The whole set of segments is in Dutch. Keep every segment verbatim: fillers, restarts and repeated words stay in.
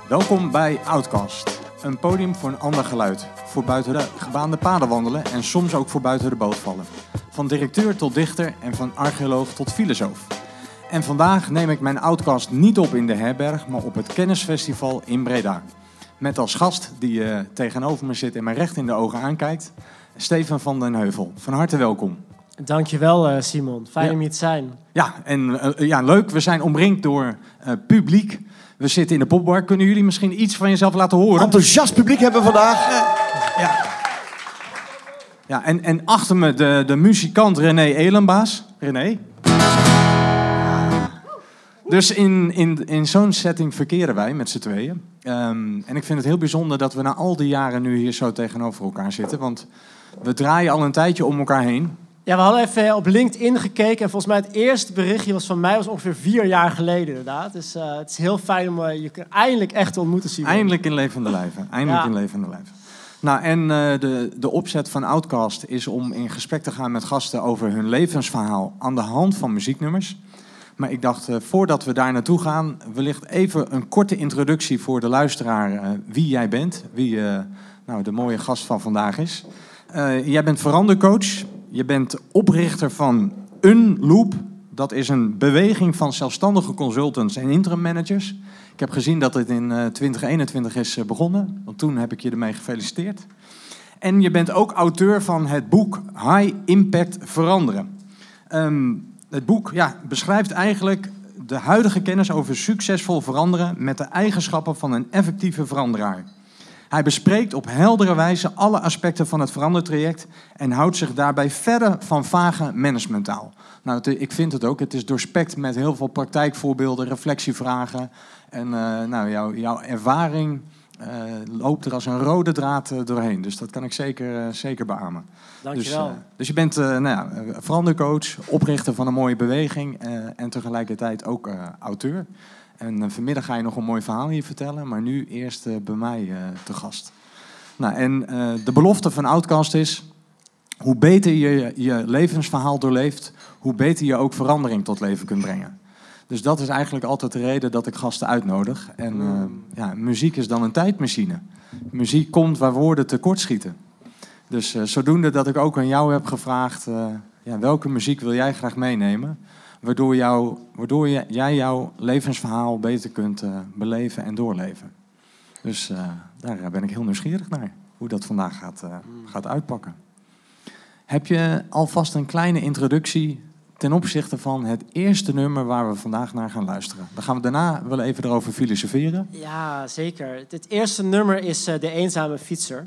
Welkom bij Outcast, een podium voor een ander geluid. Voor buiten de gebaande paden wandelen en soms ook voor buiten de boot vallen. Van directeur tot dichter en van archeoloog tot filosoof. En vandaag neem ik mijn Outcast niet op in de herberg, maar op het Kennisfestival in Breda. Met als gast, die uh, tegenover me zit en mij recht in de ogen aankijkt, Steven van den Heuvel. Van harte welkom. Dankjewel uh, Simon, fijn ja. om hier te zijn. Ja, en uh, ja, leuk. We zijn omringd door uh, publiek. We zitten in de popbar. Kunnen jullie misschien iets van jezelf laten horen? Enthousiast publiek hebben we vandaag. Uh, ja, ja en, en achter me de, de muzikant René Elenbaas. René? Dus in, in, in zo'n setting verkeren wij met z'n tweeën. Um, en ik vind het heel bijzonder dat we na al die jaren nu hier zo tegenover elkaar zitten. Want we draaien al een tijdje om elkaar heen. Ja, we hadden even op LinkedIn gekeken en volgens mij het eerste berichtje was van mij was ongeveer vier jaar geleden inderdaad. Dus uh, het is heel fijn om uh, je eindelijk echt te ontmoeten, Simon. Eindelijk in levende lijven. Eindelijk ja. in levende lijven. Nou, en uh, de, de opzet van Outcast is om in gesprek te gaan met gasten over hun levensverhaal aan de hand van muzieknummers. Maar ik dacht, uh, voordat we daar naartoe gaan, wellicht even een korte introductie voor de luisteraar uh, wie jij bent. Wie uh, nou, de mooie gast van vandaag is. Uh, jij bent verandercoach. Je bent oprichter van Unloop. Dat is een beweging van zelfstandige consultants en interim managers. Ik heb gezien dat het in uh, twintig eenentwintig is uh, begonnen. Want toen heb ik je ermee gefeliciteerd. En je bent ook auteur van het boek High Impact Veranderen. Um, het boek ja, beschrijft eigenlijk de huidige kennis over succesvol veranderen met de eigenschappen van een effectieve veranderaar. Hij bespreekt op heldere wijze alle aspecten van het verandertraject en houdt zich daarbij verre van vage managementtaal. Nou, het, ik vind het ook. Het is doorspekt met heel veel praktijkvoorbeelden, reflectievragen. En uh, nou, jou, jouw ervaring uh, loopt er als een rode draad uh, doorheen. Dus dat kan ik zeker, uh, zeker beamen. Dankjewel. Dus, uh, dus je bent uh, nou ja, verandercoach, oprichter van een mooie beweging uh, en tegelijkertijd ook uh, auteur. En uh, vanmiddag ga je nog een mooi verhaal hier vertellen, maar nu eerst uh, bij mij uh, te gast. Nou, en uh, de belofte van Outcast is, hoe beter je je levensverhaal doorleeft, hoe beter je ook verandering tot leven kunt brengen. Dus dat is eigenlijk altijd de reden dat ik gasten uitnodig. En uh, ja, muziek is dan een tijdmachine. Muziek komt waar woorden tekortschieten. Dus uh, zodoende dat ik ook aan jou heb gevraagd, uh, ja, welke muziek wil jij graag meenemen? Waardoor, jou, waardoor je, jij jouw levensverhaal beter kunt uh, beleven en doorleven. Dus uh, daar ben ik heel nieuwsgierig naar. Hoe dat vandaag gaat, uh, gaat uitpakken. Heb je alvast een kleine introductie ten opzichte van het eerste nummer waar we vandaag naar gaan luisteren? Dan gaan we daarna wel even erover filosoferen. Ja, zeker. Het eerste nummer is uh, De Eenzame Fietser.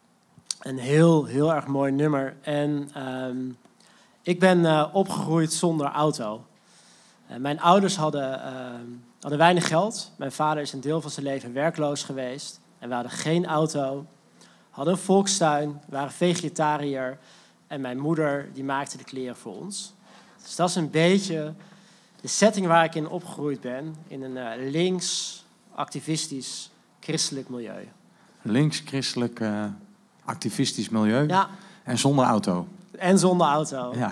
Een heel, heel erg mooi nummer. En... Um, Ik ben uh, opgegroeid zonder auto. Uh, mijn ouders hadden, uh, hadden weinig geld. Mijn vader is een deel van zijn leven werkloos geweest. En we hadden geen auto. Hadden een volkstuin, waren vegetariër. En mijn moeder die maakte de kleren voor ons. Dus dat is een beetje de setting waar ik in opgegroeid ben. In een uh, links, activistisch, christelijk milieu. Links, christelijk, uh, activistisch milieu. Ja. En zonder auto. En zonder auto. Ja.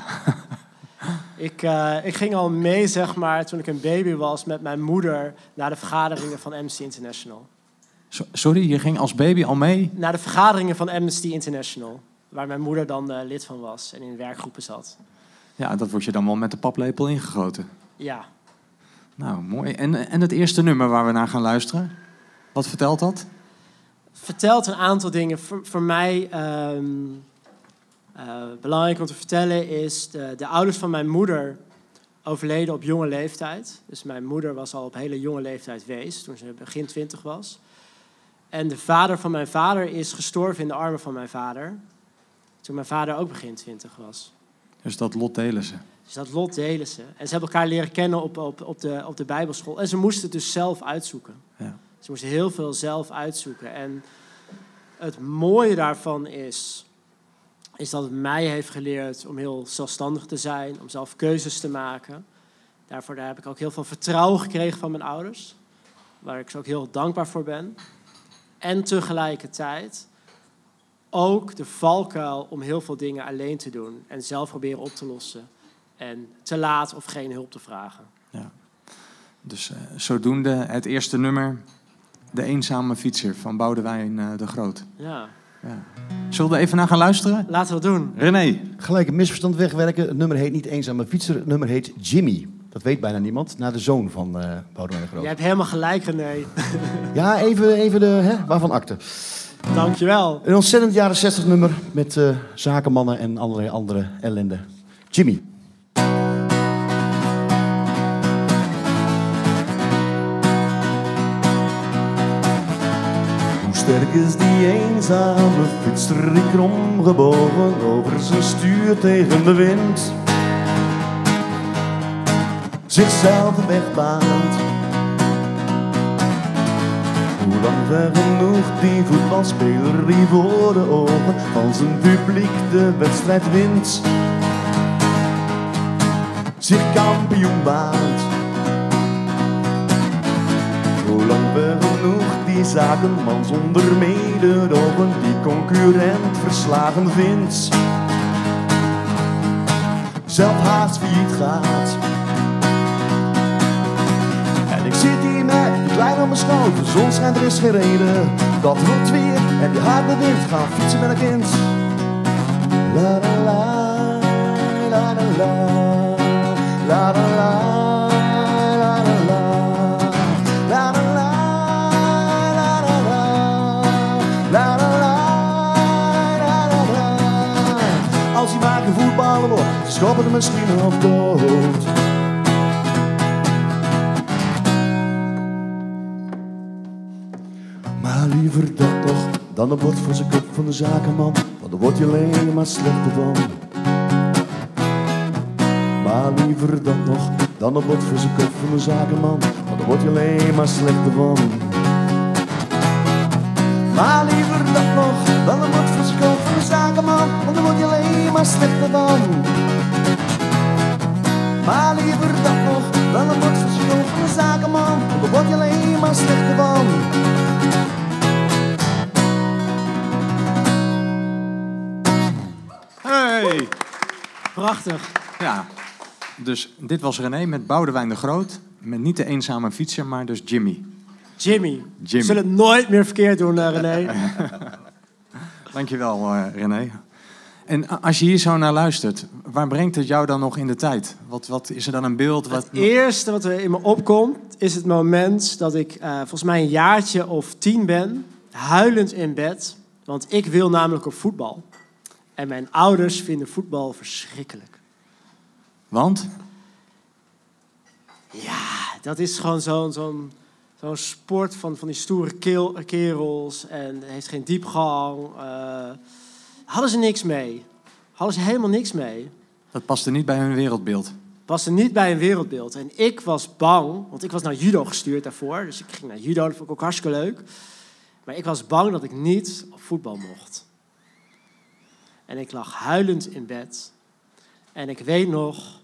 ik, uh, ik ging al mee, zeg maar, toen ik een baby was, met mijn moeder naar de vergaderingen van Amnesty International. So- sorry, je ging als baby al mee? Naar de vergaderingen van Amnesty International, waar mijn moeder dan uh, lid van was en in werkgroepen zat. Ja, dat wordt je dan wel met de paplepel ingegoten. Ja. Nou, mooi. En, en het eerste nummer waar we naar gaan luisteren, wat vertelt dat? Vertelt een aantal dingen. Voor, voor mij... Um, Uh, belangrijk om te vertellen is, de, de ouders van mijn moeder overleden op jonge leeftijd. Dus mijn moeder was al op hele jonge leeftijd wees, toen ze begin twintig was. En de vader van mijn vader is gestorven in de armen van mijn vader, toen mijn vader ook begin twintig was. Dus dat lot delen ze. Dus dat lot delen ze. En ze hebben elkaar leren kennen op, op, op, de, op de bijbelschool. En ze moesten het dus zelf uitzoeken. Ja. Ze moesten heel veel zelf uitzoeken. En het mooie daarvan is... is dat het mij heeft geleerd om heel zelfstandig te zijn, om zelf keuzes te maken. Daarvoor daar heb ik ook heel veel vertrouwen gekregen van mijn ouders, waar ik ze ook heel dankbaar voor ben. En tegelijkertijd ook de valkuil om heel veel dingen alleen te doen en zelf proberen op te lossen en te laat of geen hulp te vragen. Ja. Dus uh, zodoende het eerste nummer, De Eenzame Fietser van Boudewijn uh, de Groot. Ja. Ja. Zullen we er even naar gaan luisteren? Laten we het doen. René. Gelijk een misverstand wegwerken. Het nummer heet niet Eenzame Fietser, het nummer heet Jimmy. Dat weet bijna niemand, naar de zoon van uh, Boudewijn de Groot. Je hebt helemaal gelijk, René. Ja, even, even de, hè, waarvan akte. Dankjewel. Een ontzettend jaren zestig nummer met uh, zakenmannen en allerlei andere ellende. Jimmy. Sterk is die eenzame fietser, die kromgebogen over zijn stuur tegen de wind zichzelf de weg baant. Hoe lang ver genoeg die voetbalspeler die voor de ogen van zijn publiek de wedstrijd wint, zich kampioen baant. Hoe lang ver genoeg die zakenman zonder mededogen die concurrent verslagen vindt, zelf haast failliet gaat. En ik zit hier met een klein op mijn schoot, de zon schijnt, er is geen reden. Dat roept weer en die harde wind gaan fietsen met een kind. La la la, la la la, la la la. Als hij maar geen voetballer wordt, schoppen er misschien op dood. Maar liever dat nog dan een bord voor zijn kop van de zakenman, want dan word je alleen maar slechter van. Maar liever dat nog dan een bord voor zijn kop van de zakenman, want dan word je alleen maar slechter van. Maar liever dat nog dan een bord voor zijn kop van de zakenman, want dan word je alleen maar slechter van. Maar liever dat nog dan een bord voor zijn kop van de zakenman, want dan word je alleen maar slechter van. Hey! Prachtig. Ja, dus dit was René met Boudewijn de Groot. Met niet de Eenzame Fietser, maar dus Jimmy. Jimmy. Jimmy. We zullen het nooit meer verkeerd doen, uh, René. Dankjewel, uh, René. En als je hier zo naar luistert, waar brengt het jou dan nog in de tijd? Wat, wat is er dan een beeld? Wat... Het eerste wat er in me opkomt, is het moment dat ik uh, volgens mij een jaartje of tien ben, huilend in bed. Want ik wil namelijk op voetbal. En mijn ouders vinden voetbal verschrikkelijk. Want? Ja, dat is gewoon zo'n zo'n zo'n sport van, van die stoere keel, kerels. En het heeft geen diepgang. Uh, hadden ze niks mee. Hadden ze helemaal niks mee. Dat paste niet bij hun wereldbeeld. Paste niet bij een wereldbeeld. En ik was bang, want ik was naar judo gestuurd daarvoor. Dus ik ging naar judo, dat vond ik ook hartstikke leuk. Maar ik was bang dat ik niet op voetbal mocht. En ik lag huilend in bed. En ik weet nog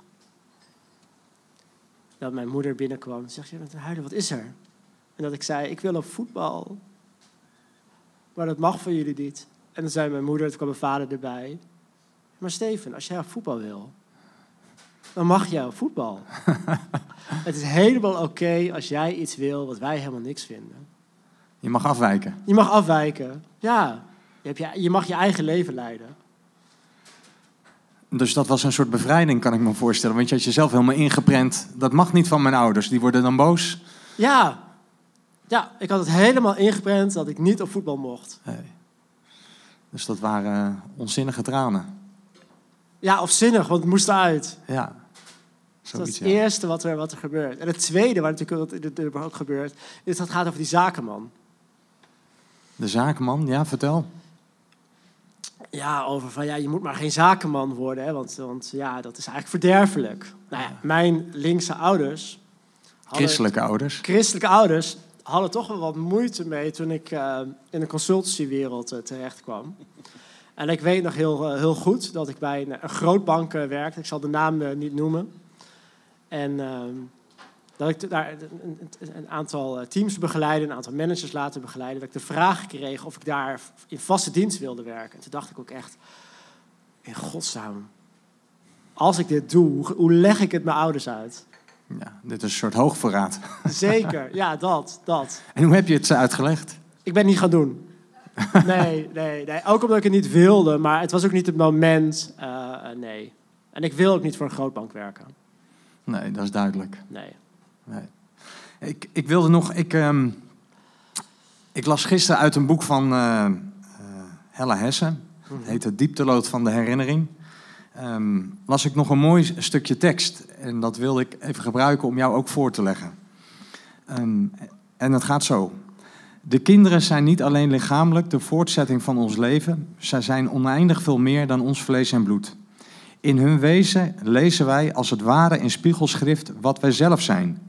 dat mijn moeder binnenkwam. Ze zegt, je bent huilen, wat is er? En dat ik zei, ik wil op voetbal. Maar dat mag van jullie niet. En dan zei mijn moeder, toen kwam mijn vader erbij. Maar Steven, als jij op voetbal wil, dan mag jij op voetbal. Het is helemaal oké okay als jij iets wil wat wij helemaal niks vinden. Je mag afwijken. Je mag afwijken, ja. Je, hebt je, je mag je eigen leven leiden. Dus dat was een soort bevrijding, kan ik me voorstellen. Want je had jezelf helemaal ingeprent. Dat mag niet van mijn ouders, die worden dan boos. Ja, ja, ik had het helemaal ingeprent dat ik niet op voetbal mocht. Hey. Dus dat waren onzinnige tranen. Ja, of zinnig, want het moest eruit. Ja. Dus dat is het ja. eerste wat er, wat er gebeurt. En het tweede, wat natuurlijk ook gebeurt, is dat het gaat over die zakenman. De zakenman, ja, vertel. Ja, over van ja, je moet maar geen zakenman worden, hè, want, want ja, dat is eigenlijk verderfelijk. Nou ja, mijn linkse ouders... Hadden, Christelijke ouders. Christelijke ouders hadden toch wel wat moeite mee toen ik uh, in de consultancywereld uh, terecht kwam. En ik weet nog heel, uh, heel goed dat ik bij een, een grootbank uh, werkte. Ik zal de naam uh, niet noemen. En uh, dat ik daar een, een, een aantal teams begeleidde, een aantal managers laten begeleiden. Dat ik de vraag kreeg of ik daar in vaste dienst wilde werken. En toen dacht ik ook echt, in godsnaam, als ik dit doe, hoe, hoe leg ik het mijn ouders uit? Ja, dit is een soort hoogverraad. Zeker, ja, dat, dat. En hoe heb je het ze uitgelegd? Ik ben het niet gaan doen. Nee, nee, nee. Ook omdat ik het niet wilde, maar het was ook niet het moment. Uh, nee. En ik wil ook niet voor een grootbank werken. Nee, dat is duidelijk. Nee. Nee. Ik, ik wilde nog... Ik, um, ik las gisteren uit een boek van uh, uh, Hella Hesse. Mm-hmm. Het heet Het dieptelood van de herinnering. Um, las ik nog een mooi stukje tekst. En dat wilde ik even gebruiken om jou ook voor te leggen. Um, en het gaat zo. De kinderen zijn niet alleen lichamelijk de voortzetting van ons leven. Zij zijn oneindig veel meer dan ons vlees en bloed. In hun wezen lezen wij als het ware in spiegelschrift wat wij zelf zijn.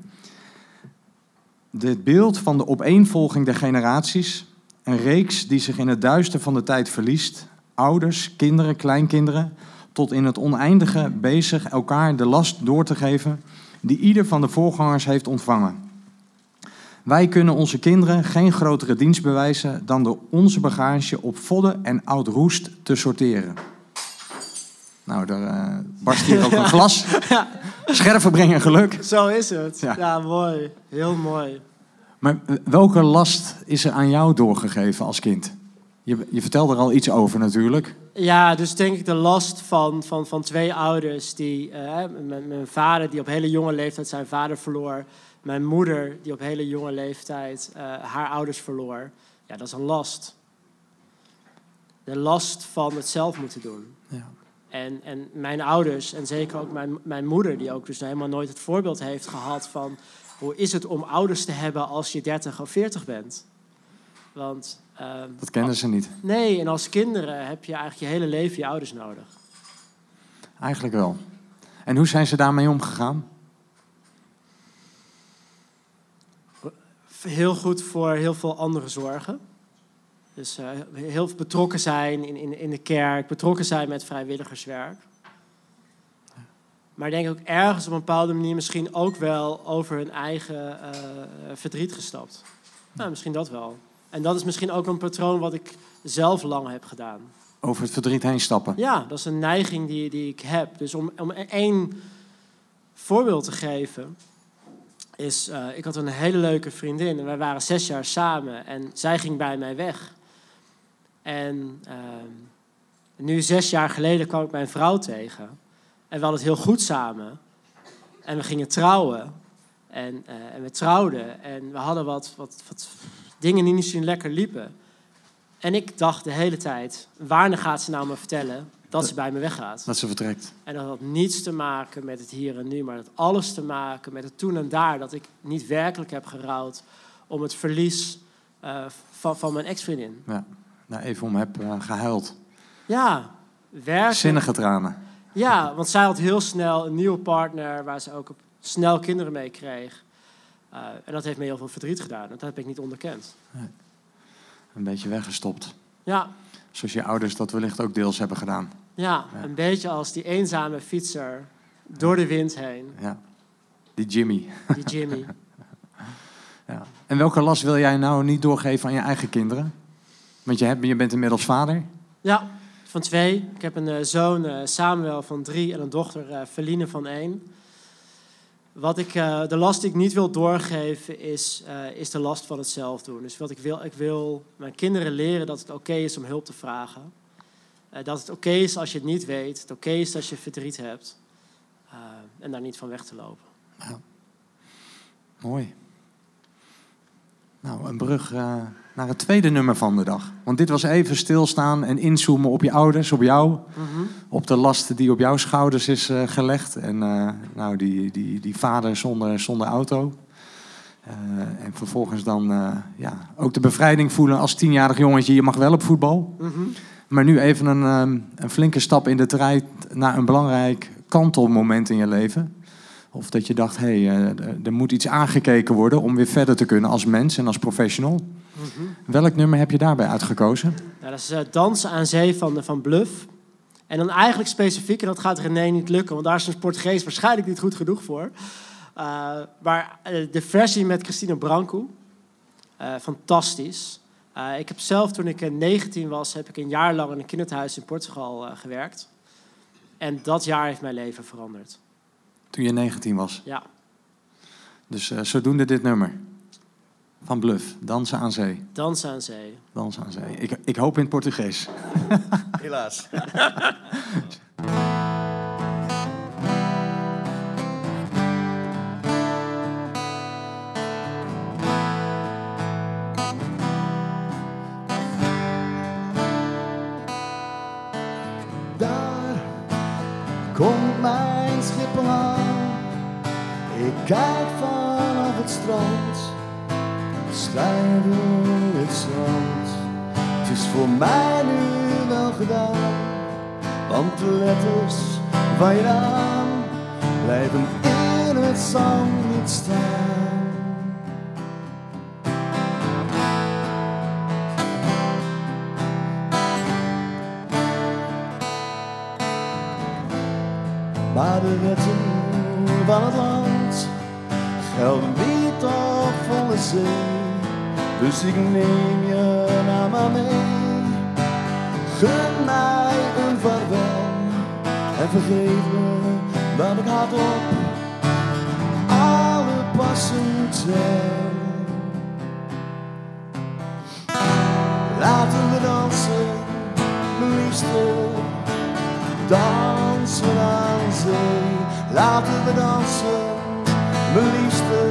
Dit beeld van de opeenvolging der generaties, een reeks die zich in het duister van de tijd verliest, ouders, kinderen, kleinkinderen, tot in het oneindige bezig elkaar de last door te geven die ieder van de voorgangers heeft ontvangen. Wij kunnen onze kinderen geen grotere dienst bewijzen dan door onze bagage op vodden en oud roest te sorteren. Nou, daar uh, barst hier ook een glas. Ja. Scherven brengen geluk. Zo is het. Ja. ja, mooi. Heel mooi. Maar welke last is er aan jou doorgegeven als kind? Je, je vertelde er al iets over natuurlijk. Ja, dus denk ik de last van, van, van twee ouders. Die, uh, mijn, mijn vader die op hele jonge leeftijd zijn vader verloor. Mijn moeder die op hele jonge leeftijd uh, haar ouders verloor. Ja, dat is een last. De last van het zelf moeten doen. Ja. En, en mijn ouders, en zeker ook mijn, mijn moeder, die ook dus helemaal nooit het voorbeeld heeft gehad van hoe is het om ouders te hebben als je dertig of veertig bent. Want, uh, dat kennen ze niet. Nee, en als kinderen heb je eigenlijk je hele leven je ouders nodig. Eigenlijk wel. En hoe zijn ze daarmee omgegaan? Heel goed voor heel veel andere zorgen. Dus uh, heel betrokken zijn in, in, in de kerk, betrokken zijn met vrijwilligerswerk. Maar ik denk ook ergens op een bepaalde manier misschien ook wel over hun eigen uh, verdriet gestapt. Nou, misschien dat wel. En dat is misschien ook een patroon wat ik zelf lang heb gedaan. Over het verdriet heen stappen? Ja, dat is een neiging die, die ik heb. Dus om, om één voorbeeld te geven is, uh, ik had een hele leuke vriendin en wij waren zes jaar samen en zij ging bij mij weg. En uh, nu zes jaar geleden kwam ik mijn vrouw tegen en we hadden het heel goed samen en we gingen trouwen en, uh, en we trouwden en we hadden wat, wat, wat dingen die niet zo lekker liepen. En ik dacht de hele tijd, wanneer gaat ze nou me vertellen dat ze bij me weggaat? Dat ze vertrekt. En dat had niets te maken met het hier en nu, maar dat had alles te maken met het toen en daar. Dat ik niet werkelijk heb gerouwd om het verlies uh, van, van mijn ex-vriendin. Ja, nou even om heb uh, gehuild. Ja, werkelijk. Zinnige tranen. Ja, want zij had heel snel een nieuwe partner waar ze ook snel kinderen mee kreeg. Uh, en dat heeft me heel veel verdriet gedaan. Dat heb ik niet onderkend. Nee. Een beetje weggestopt. Ja. Zoals je ouders dat wellicht ook deels hebben gedaan. Ja, ja. Een beetje als die eenzame fietser door de wind heen. Ja, die Jimmy. Die Jimmy. Ja. En welke last wil jij nou niet doorgeven aan je eigen kinderen? Want je, hebt, je bent inmiddels vader. Ja, van twee. Ik heb een uh, zoon, uh, Samuel, van drie en een dochter, uh, Feline, van één. Wat ik, uh, de last die ik niet wil doorgeven is, uh, is de last van het zelf doen. Dus wat ik wil, ik wil mijn kinderen leren dat het oké okay is om hulp te vragen. Uh, dat het oké okay is als je het niet weet. Het oké okay is als je verdriet hebt. Uh, en daar niet van weg te lopen. Ja. Mooi. Nou, een brug uh, naar het tweede nummer van de dag. Want dit was even stilstaan en inzoomen op je ouders, op jou. Mm-hmm. Op de last die op jouw schouders is uh, gelegd. En uh, nou, die, die, die vader zonder, zonder auto. Uh, en vervolgens dan uh, ja, ook de bevrijding voelen als tienjarig jongetje. Je mag wel op voetbal. Mm-hmm. Maar nu even een, um, een flinke stap in de strijd naar een belangrijk kantelmoment in je leven. Of dat je dacht, hé, hey, uh, er moet iets aangekeken worden om weer verder te kunnen als mens en als professional. Mm-hmm. Welk nummer heb je daarbij uitgekozen? Ja, dat is uh, Dansen aan Zee van, van Bluff. En dan eigenlijk specifiek, en dat gaat René niet lukken, want daar is een Portugees waarschijnlijk niet goed genoeg voor. Uh, maar uh, de versie met Cristina Branco, uh, fantastisch. Uh, ik heb zelf, toen ik uh, negentien was, heb ik een jaar lang in een kinderthuis in Portugal uh, gewerkt. En dat jaar heeft mijn leven veranderd. Toen je negentien was? Ja. Dus uh, zodoende dit nummer. Van Bluff, Dansen aan Zee. Dansen aan Zee. Dansen aan Zee. Ik, ik hoop in het Portugees. Helaas. Daar komt mijn schip al aan. Ik kijk vanaf het strand. Strijden door het zand. Het is voor mij nu wel gedaan. Want de letters van je naam blijven in het zand niet staan. Maar de wetten van het land gelden niet op volle zee. Dus ik neem je naar maar mee. Gun mij een vaarwel en vergeet me dat ik hardop alle passen tel. Laten we dansen, mijn liefste, dansen aan zee. Laten we dansen, mijn liefste,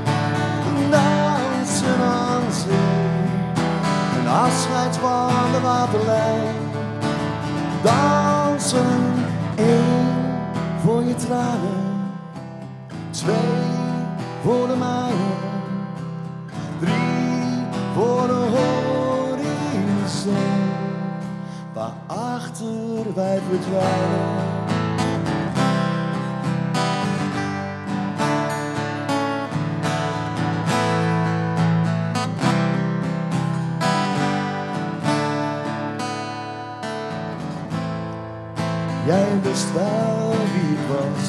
dansen aan zee. Een afscheid van de waterlijn. Dansen, één voor je tranen, twee voor de mijne, drie voor de horizon, waarachter wij verdwijnen. Jij wist wel wie ik was,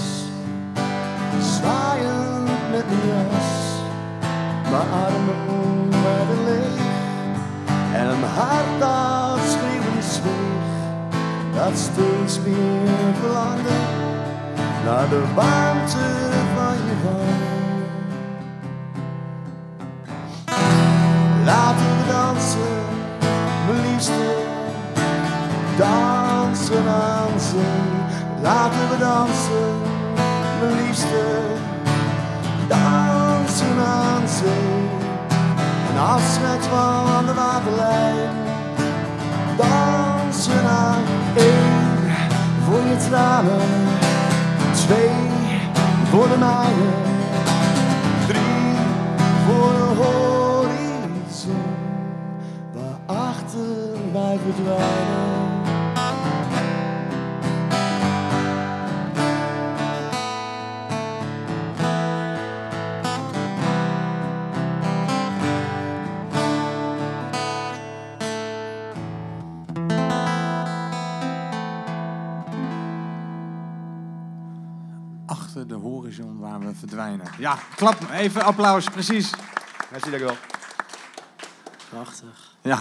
zwaaiend met mijn jas. Mijn armen werden leeg en een hart dat schreeuwend zweeg, dat steeds meer verlangde naar de warmte van je wang. Laten we dansen, mijn liefste, dansen aan zee. Laten we dansen, mijn liefste, dansen aan zee. Een afscheid van de waterlijn. Dansen aan één voor je tranen, twee voor de mijne, drie voor de horizon, waarachter wij verdwijnen. Achter de horizon waar we verdwijnen. Ja, klap, even applaus, precies. Merci, dankjewel. Prachtig. Ja.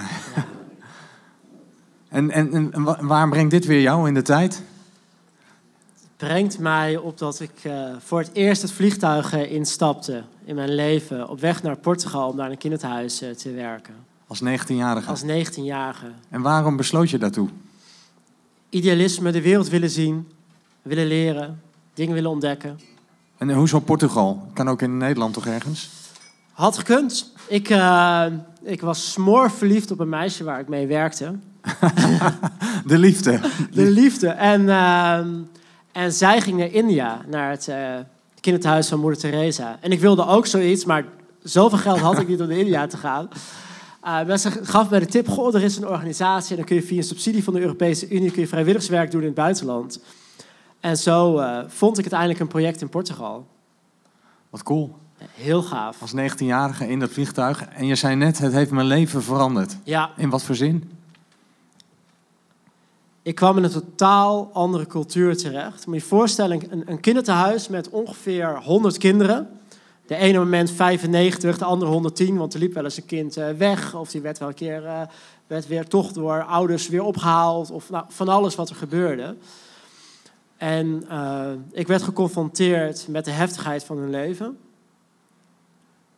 En, en, en wa- waar brengt dit weer jou in de tijd? Het brengt mij op dat ik uh, voor het eerst het vliegtuig uh, instapte in mijn leven. Op weg naar Portugal om daar in een kinderthuis uh, te werken. Als negentienjarige. Als negentienjarige. En waarom besloot je daartoe? Idealisme, de wereld willen zien, willen leren, dingen willen ontdekken. En hoezo Portugal? Kan ook in Nederland toch ergens? Had gekund. Ik, uh, ik was smoorverliefd op een meisje waar ik mee werkte. De liefde. De liefde. En, uh, en zij ging naar India, naar het uh, kinderthuis van Moeder Teresa. En ik wilde ook zoiets, maar zoveel geld had ik niet om naar India te gaan. Uh, maar ze gaf mij de tip, goh, er is een organisatie en dan kun je via een subsidie van de Europese Unie kun je vrijwilligerswerk doen in het buitenland. En zo uh, vond ik uiteindelijk een project in Portugal. Wat cool. Heel gaaf. Als negentienjarige in dat vliegtuig. En je zei net, het heeft mijn leven veranderd. Ja. In wat voor zin? Ik kwam in een totaal andere cultuur terecht. Moet je je voorstellen, een, een kinderthuis met ongeveer honderd kinderen. De ene moment vijfennegentig, de andere honderdtien, want er liep wel eens een kind uh, weg. Of die werd wel een keer uh, werd weer toch door ouders weer opgehaald. Of nou, van alles wat er gebeurde. En uh, ik werd geconfronteerd met de heftigheid van hun leven.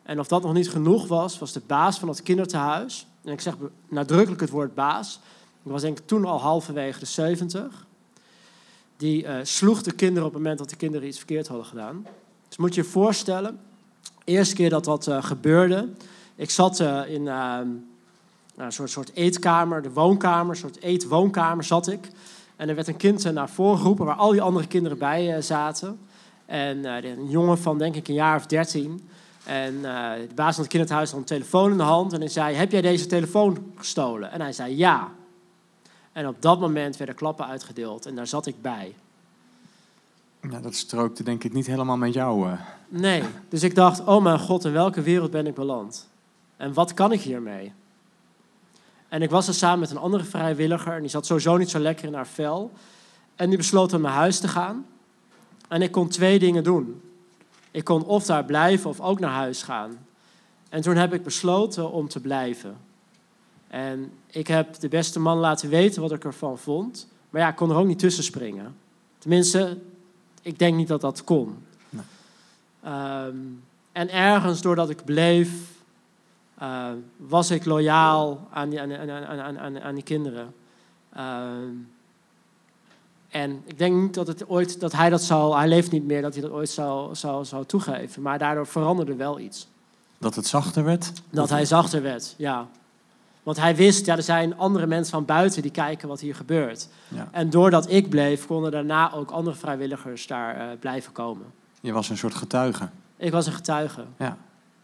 En of dat nog niet genoeg was, was de baas van het kindertehuis... en ik zeg nadrukkelijk het woord baas... ik was denk ik toen al halverwege de zeventig... die uh, sloeg de kinderen op het moment dat de kinderen iets verkeerd hadden gedaan. Dus moet je je voorstellen... de eerste keer dat dat uh, gebeurde... ik zat uh, in uh, een soort, soort eetkamer, de woonkamer... een soort eetwoonkamer zat ik... en er werd een kind uh, naar voren geroepen... waar al die andere kinderen bij uh, zaten... En uh, een jongen van denk ik een jaar of dertien. En uh, de baas van het kinderthuis had een telefoon in de hand. En hij zei, heb jij deze telefoon gestolen? En hij zei, ja. En op dat moment werden klappen uitgedeeld. En daar zat ik bij. Ja, dat strookte denk ik niet helemaal met jou. Uh. Nee. Dus ik dacht, oh mijn god, in welke wereld ben ik beland? En wat kan ik hiermee? En ik was er samen met een andere vrijwilliger. En die zat sowieso niet zo lekker in haar vel. En die besloot naar mijn huis te gaan. En ik kon twee dingen doen. Ik kon of daar blijven of ook naar huis gaan. En toen heb ik besloten om te blijven. En ik heb de beste man laten weten wat ik ervan vond. Maar ja, ik kon er ook niet tussen springen. Tenminste, ik denk niet dat dat kon. Nee. Um, en ergens doordat ik bleef, uh, was ik loyaal aan die, aan, aan, aan, aan, aan die kinderen. Um, En ik denk niet dat, het ooit, dat hij dat zou... Hij leeft niet meer, dat hij dat ooit zou, zou, zou toegeven. Maar daardoor veranderde wel iets. Dat het zachter werd? Dat hij zachter werd, ja. Want hij wist, ja, er zijn andere mensen van buiten... die kijken wat hier gebeurt. Ja. En doordat ik bleef, konden daarna ook andere vrijwilligers daar uh, blijven komen. Je was een soort getuige? Ik was een getuige. Ja.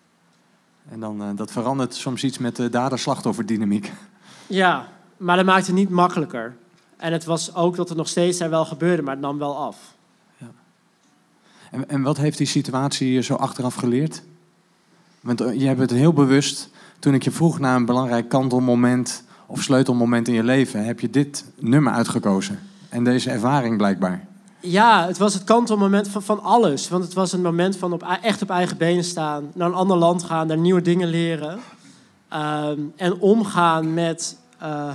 En dan, uh, dat verandert soms iets met de dader-slachtofferdynamiek. Ja, maar dat maakte het niet makkelijker. En het was ook dat het nog steeds er wel gebeurde, maar het nam wel af. Ja. En, en wat heeft die situatie je zo achteraf geleerd? Want je hebt het heel bewust, toen ik je vroeg naar een belangrijk kantelmoment of sleutelmoment in je leven, heb je dit nummer uitgekozen. En deze ervaring blijkbaar. Ja, het was het kantelmoment van, van alles. Want het was een moment van op, echt op eigen benen staan, naar een ander land gaan, daar nieuwe dingen leren. Um, en omgaan met... Uh,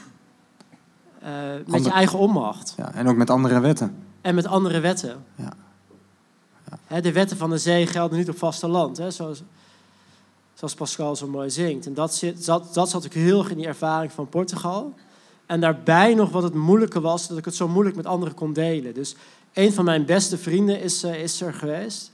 Uh, met Ander... je eigen onmacht. Ja, en ook met andere wetten. En met andere wetten. Ja. Ja. He, de wetten van de zee gelden niet op vasteland. He, zoals, zoals Pascal zo mooi zingt. En dat, zit, dat, dat zat ik heel erg in die ervaring van Portugal. En daarbij nog wat het moeilijke was... dat ik het zo moeilijk met anderen kon delen. Dus een van mijn beste vrienden is, uh, is er geweest.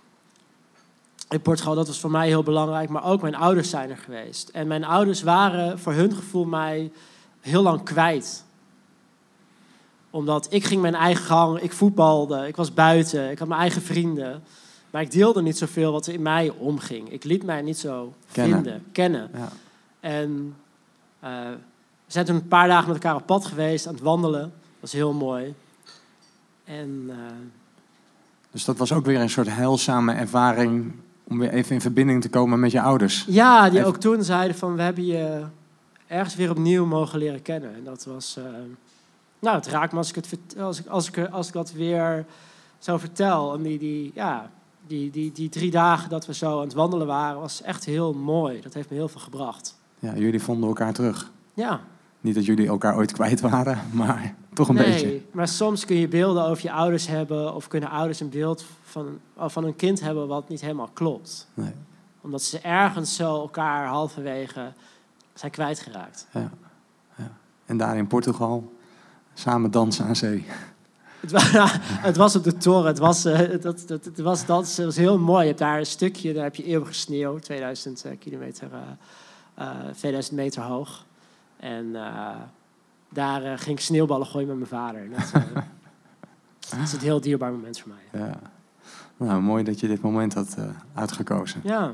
In Portugal, dat was voor mij heel belangrijk. Maar ook mijn ouders zijn er geweest. En mijn ouders waren voor hun gevoel mij heel lang kwijt... Omdat ik ging mijn eigen gang, ik voetbalde, ik was buiten, ik had mijn eigen vrienden. Maar ik deelde niet zoveel wat er in mij omging. Ik liet mij niet zo kennen. vinden, kennen. Ja. En uh, we zijn toen een paar dagen met elkaar op pad geweest, aan het wandelen. Dat was heel mooi. En, uh, dus dat was ook weer een soort heilzame ervaring om weer even in verbinding te komen met je ouders. Ja, die even... ook toen zeiden van, we hebben je ergens weer opnieuw mogen leren kennen. En dat was... Uh, Nou, het raakt me als ik, het, als ik, als ik, als ik dat weer zo vertel. En die, die, ja, die, die, die drie dagen dat we zo aan het wandelen waren, was echt heel mooi. Dat heeft me heel veel gebracht. Ja, jullie vonden elkaar terug. Ja. Niet dat jullie elkaar ooit kwijt waren, maar toch een nee, beetje. Nee, maar soms kun je beelden over je ouders hebben... of kunnen ouders een beeld van, van een kind hebben wat niet helemaal klopt. Nee. Omdat ze ergens zo elkaar halverwege zijn kwijtgeraakt. Ja. Ja. En daar in Portugal... Samen dansen aan zee. Het was, het was op de toren. Het was, uh, het, het, het, het was dansen. Het was heel mooi. Je hebt daar een stukje, daar heb je eeuwige sneeuw. tweeduizend kilometer, uh, uh, tweeduizend meter hoog. En uh, daar uh, ging ik sneeuwballen gooien met mijn vader. Dat, uh, dat is een heel dierbaar moment voor mij. Ja. Nou, mooi dat je dit moment had uh, uitgekozen. Ja.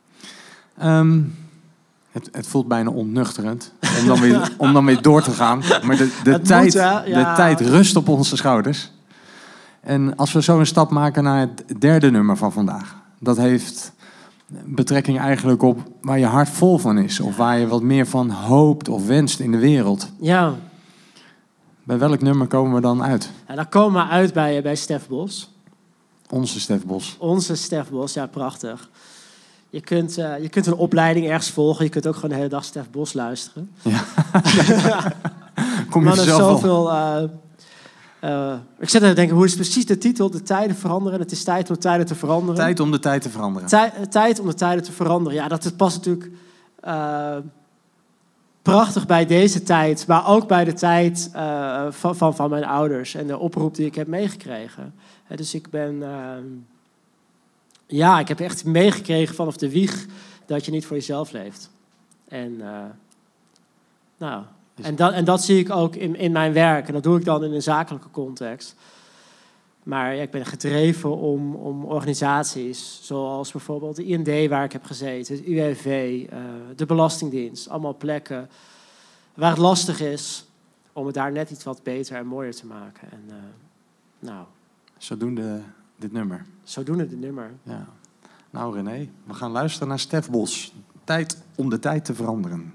Um, Het, het voelt bijna ontnuchterend om dan weer, om dan weer door te gaan. Maar de, de, tijd, moet, ja. de tijd rust op onze schouders. En als we zo een stap maken naar het derde nummer van vandaag. Dat heeft betrekking eigenlijk op waar je hart vol van is. Of waar je wat meer van hoopt of wenst in de wereld. Ja. Bij welk nummer komen we dan uit? Ja, dan komen we uit bij, bij Stef Bos. Onze Stef Bos. Onze Stef Bos, ja, prachtig. Je kunt, uh, je kunt een opleiding ergens volgen. Je kunt ook gewoon de hele dag Stef Bos luisteren. Ja. Kom je maar er is zoveel uh, Uh, ik zit er te denken, hoe is precies de titel? De tijden veranderen. Het is tijd om de tijden te veranderen. Tijd om de tijd te veranderen. Tij, tijd om de tijden te veranderen. Ja, dat het past natuurlijk uh, prachtig bij deze tijd. Maar ook bij de tijd uh, van, van, van mijn ouders. En de oproep die ik heb meegekregen. He, dus ik ben... Uh, ja, ik heb echt meegekregen vanaf de wieg dat je niet voor jezelf leeft. En... Uh, nou... En dat, en dat zie ik ook in, in mijn werk. En dat doe ik dan in een zakelijke context. Maar ja, ik ben gedreven om, om organisaties... zoals bijvoorbeeld de I N D waar ik heb gezeten... het U W V, uh, de Belastingdienst. Allemaal plekken waar het lastig is... om het daar net iets wat beter en mooier te maken. En, uh, nou, zodoende dit nummer. Zodoende dit nummer. Ja. Nou René, we gaan luisteren naar Stef Bos. Tijd om de tijd te veranderen.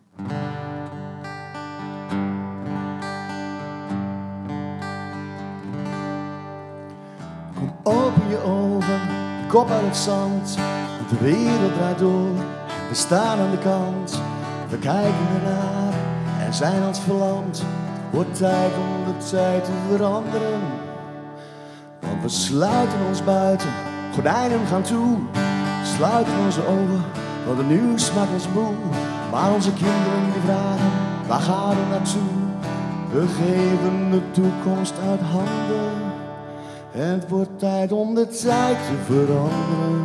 Open je ogen, kop uit het zand. De wereld draait door, we staan aan de kant. We kijken ernaar en zijn als verlamd. Wordt tijd om de tijd te veranderen. Want we sluiten ons buiten, gordijnen gaan toe. Sluiten onze ogen, want het nieuws maakt ons moe. Maar onze kinderen die vragen, waar gaan we naartoe? We geven de toekomst uit handen. Het wordt tijd om de tijd te veranderen.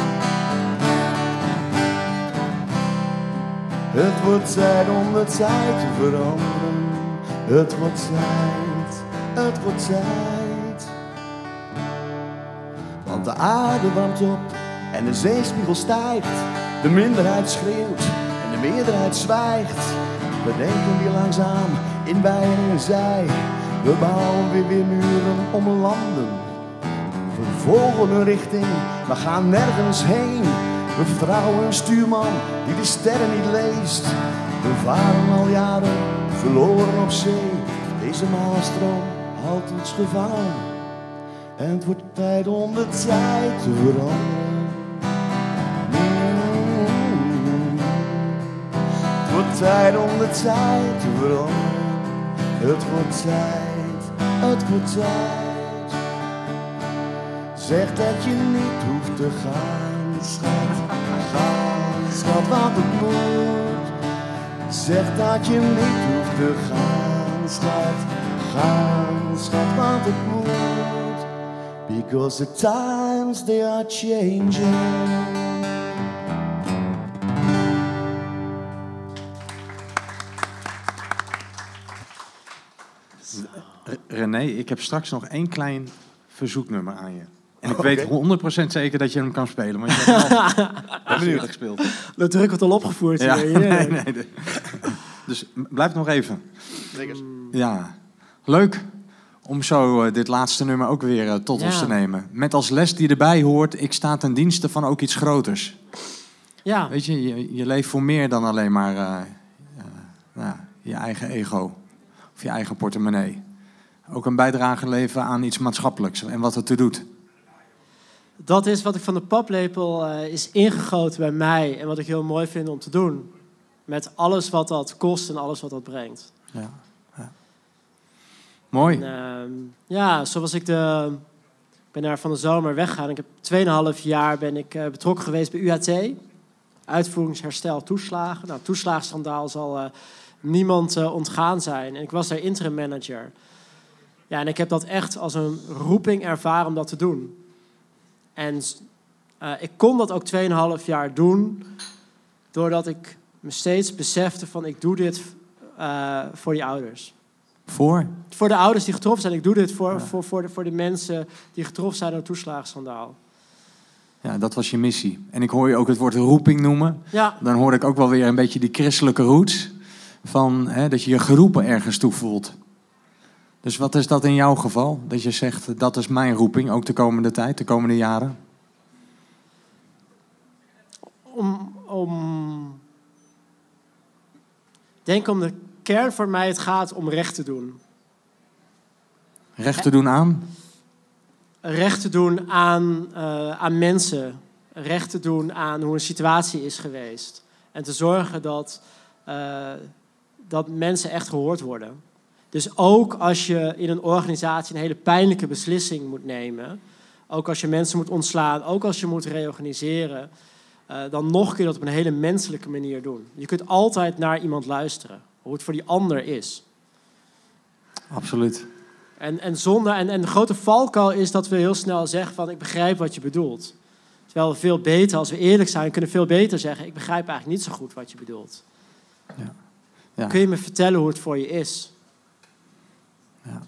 Het wordt tijd om de tijd te veranderen. Het wordt tijd, het wordt tijd. Want de aarde warmt op en de zeespiegel stijgt. De minderheid schreeuwt en de meerderheid zwijgt. We denken weer langzaam in wij en in zij. We bouwen weer weer muren om landen. We volgen een richting, maar gaan nergens heen. We vertrouwen een stuurman die de sterren niet leest. We varen al jaren verloren op zee. Deze maalstroom houdt ons gevangen. En het wordt tijd om de tijd te veranderen. Mm-hmm. Het wordt tijd om de tijd te veranderen. Het wordt tijd, het wordt tijd. Zeg dat je niet hoeft te gaan, schat. Ga, schat, want het moet. Zeg dat je niet hoeft te gaan, schat. Ga, schat, want het moet. Because the times they are changing. René, ik heb straks nog één klein verzoeknummer aan je. En ik Okay. weet honderd procent zeker dat je hem kan spelen. Want je hebt al benieuwd gespeeld. De druk wordt al opgevoerd. Ja, hier. nee, nee, nee. Dus blijf nog even. Ja, leuk om zo uh, dit laatste nummer ook weer uh, tot Ja. ons te nemen. Met als les die erbij hoort, ik sta ten dienste van ook iets groters. Ja. Weet je, je, je leeft voor meer dan alleen maar uh, uh, nou, je eigen ego. Of je eigen portemonnee. Ook een bijdrage leveren aan iets maatschappelijks en wat het toe doet. Dat is wat ik van de paplepel uh, is ingegoten bij mij. En wat ik heel mooi vind om te doen. Met alles wat dat kost en alles wat dat brengt. Ja, ja. Mooi. En, uh, ja, zoals ik de... Ik ben daar van de zomer weggegaan. Ik heb tweeënhalf jaar ben ik uh, betrokken geweest bij U H T. Uitvoeringsherstel toeslagen. Nou, toeslagenschandaal zal uh, niemand uh, ontgaan zijn. En ik was daar interim manager. Ja, en ik heb dat echt als een roeping ervaren om dat te doen. En uh, ik kon dat ook tweeënhalf jaar doen, doordat ik me steeds besefte van ik doe dit uh, voor die ouders. Voor? Voor de ouders die getroffen zijn. Ik doe dit voor, Ja. voor, voor, de, voor de mensen die getroffen zijn door het toeslagenschandaal. Ja, dat was je missie. En ik hoor je ook het woord roeping noemen. Ja, Dan hoor ik ook wel weer een beetje die christelijke roots. Van, hè, dat je je geroepen ergens toe voelt. Dus wat is dat in jouw geval? Dat je zegt, dat is mijn roeping, ook de komende tijd, de komende jaren? om, om... Ik denk om de kern voor mij het gaat om recht te doen. Recht te doen aan? Recht te doen aan, uh, aan mensen. Recht te doen aan hoe een situatie is geweest. En te zorgen dat, uh, dat mensen echt gehoord worden. Dus ook als je in een organisatie een hele pijnlijke beslissing moet nemen, ook als je mensen moet ontslaan, ook als je moet reorganiseren, uh, dan nog kun je dat op een hele menselijke manier doen. Je kunt altijd naar iemand luisteren, hoe het voor die ander is. Absoluut. En, en, zonder, en, en de grote valkuil is dat we heel snel zeggen van ik begrijp wat je bedoelt. Terwijl we veel beter, als we eerlijk zijn, kunnen veel beter zeggen ik begrijp eigenlijk niet zo goed wat je bedoelt. Ja. Ja. Kun je me vertellen hoe het voor je is? Ja.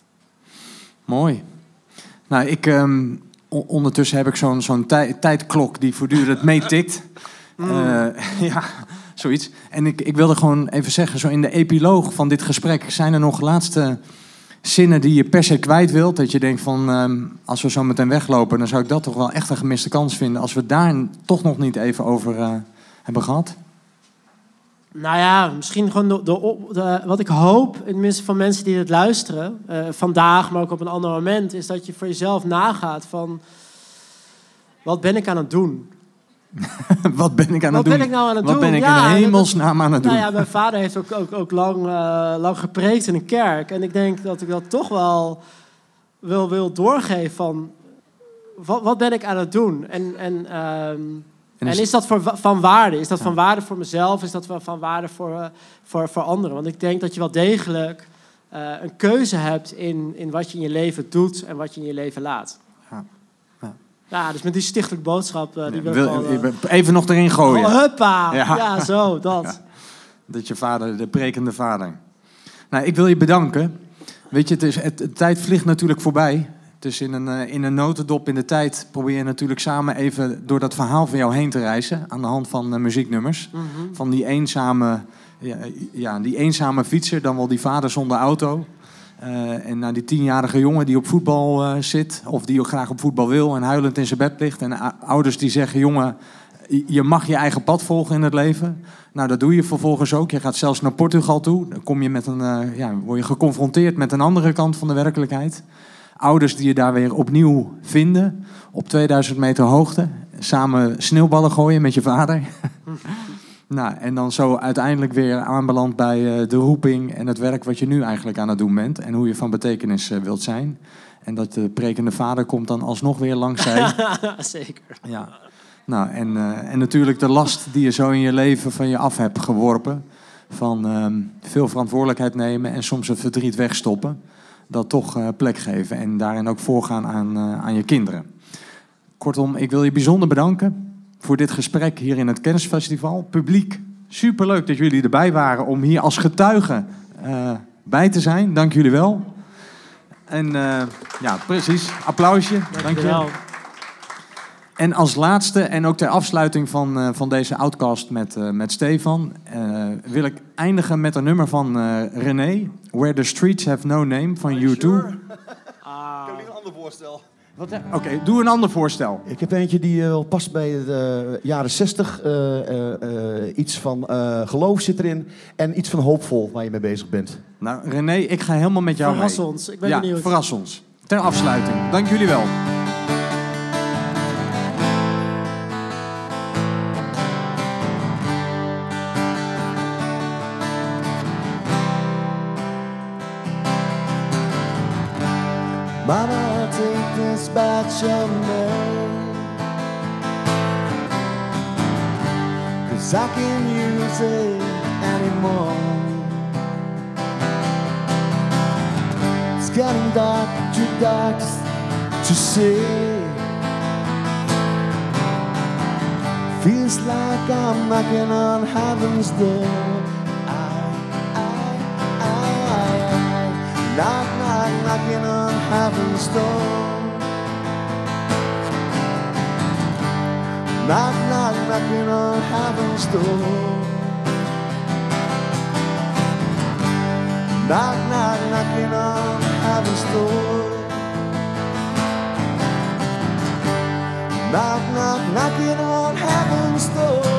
Mooi. Nou, ik, um, o- ondertussen heb ik zo'n, zo'n tij- tijdklok die voortdurend meetikt. Mm. Uh, ja, zoiets. En ik, ik wilde gewoon even zeggen, zo in de epiloog van dit gesprek zijn er nog laatste zinnen die je per se kwijt wilt. Dat je denkt van, um, als we zo meteen weglopen, dan zou ik dat toch wel echt een gemiste kans vinden. Als we het daar toch nog niet even over uh, hebben gehad. Nou ja, misschien gewoon de, de, de, wat ik hoop, in minste van mensen die dit luisteren, uh, vandaag, maar ook op een ander moment, is dat je voor jezelf nagaat van, wat ben ik aan het doen? Wat ben ik aan wat het doen? Ben ik nou aan het wat doen? ben ik ja, in hemelsnaam aan het doen? Nou ja, mijn vader heeft ook, ook, ook lang, uh, lang gepreekt in een kerk. En ik denk dat ik dat toch wel wil, wil doorgeven van, wat, wat ben ik aan het doen? En... en um, En is, en is dat voor, van waarde? Is dat ja. van waarde voor mezelf? Is dat van waarde voor, uh, voor, voor anderen? Want ik denk dat je wel degelijk uh, een keuze hebt in, in wat je in je leven doet en wat je in je leven laat. Ja, ja. ja dus met die stichtelijke boodschap... Uh, die ja, wil wil, ik al, uh, even nog erin gooien. Oh, huppa! Ja, ja zo, dat. Ja. Dat je vader, de prekende vader. Nou, ik wil je bedanken. Weet je, het is, het, de tijd vliegt natuurlijk voorbij... Dus in een, in een notendop in de tijd probeer je natuurlijk samen even door dat verhaal van jou heen te reizen. Aan de hand van uh, muzieknummers. Mm-hmm. Van die eenzame, ja, ja, die eenzame fietser, dan wel die vader zonder auto. Uh, en naar die tienjarige jongen die op voetbal uh, zit. Of die ook graag op voetbal wil en huilend in zijn bed ligt. En uh, ouders die zeggen, jongen, je mag je eigen pad volgen in het leven. Nou, dat doe je vervolgens ook. Je gaat zelfs naar Portugal toe. Dan kom je met een, uh, ja, word je geconfronteerd met een andere kant van de werkelijkheid. Ouders die je daar weer opnieuw vinden, op tweeduizend meter hoogte. Samen sneeuwballen gooien met je vader. Nou, en dan zo uiteindelijk weer aanbeland bij uh, de roeping en het werk wat je nu eigenlijk aan het doen bent. En hoe je van betekenis uh, wilt zijn. En dat de prekende vader komt dan alsnog weer langs zij. Zeker. Ja. Nou, en, uh, en natuurlijk de last die je zo in je leven van je af hebt geworpen. Van um, veel verantwoordelijkheid nemen en soms het verdriet wegstoppen. Dat toch uh, plek geven en daarin ook voorgaan aan, uh, aan je kinderen. Kortom, ik wil je bijzonder bedanken voor dit gesprek hier in het Kennisfestival. Publiek, superleuk dat jullie erbij waren om hier als getuigen uh, bij te zijn. Dank jullie wel. En uh, ja, precies, applausje. Dank, Dank je wel. En als laatste, en ook ter afsluiting van, uh, van deze Outcast met, uh, met Stefan... Uh, wil ik eindigen met een nummer van uh, René... Where the Streets Have No Name van U twee. Sure. Ah. Ik heb een ander voorstel. Oké, okay, doe een ander voorstel. Ik heb eentje die uh, past bij de uh, jaren zestig. Uh, uh, uh, iets van uh, geloof zit erin en iets van hoopvol waar je mee bezig bent. Nou, René, ik ga helemaal met jou verras mee. ons, ik ben ja, benieuwd. Verras ons. Ter afsluiting. Dank jullie wel. Mama, take this batch of mail, 'cause I can't use it anymore. It's getting dark, too dark to see. Feels like I'm knocking on heaven's door. I, I, I, I, knock, knock, knocking on heaven's door. Knock, knock, knocking on heaven's door. Knock, knock, knocking on heaven's door. Knock, knock, knocking on heaven's door.